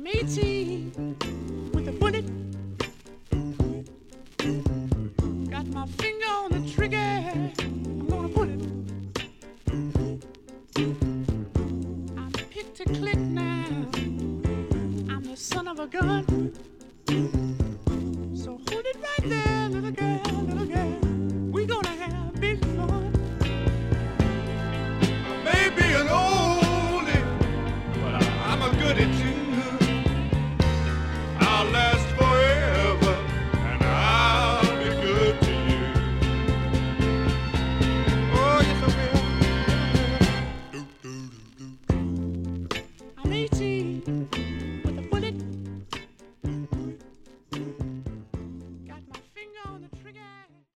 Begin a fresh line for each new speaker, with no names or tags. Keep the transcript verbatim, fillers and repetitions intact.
I'm eighteen with a bullet. Got my finger on the trigger. I'm gonna pull it. I'm picked to click now. I'm the son of a gun.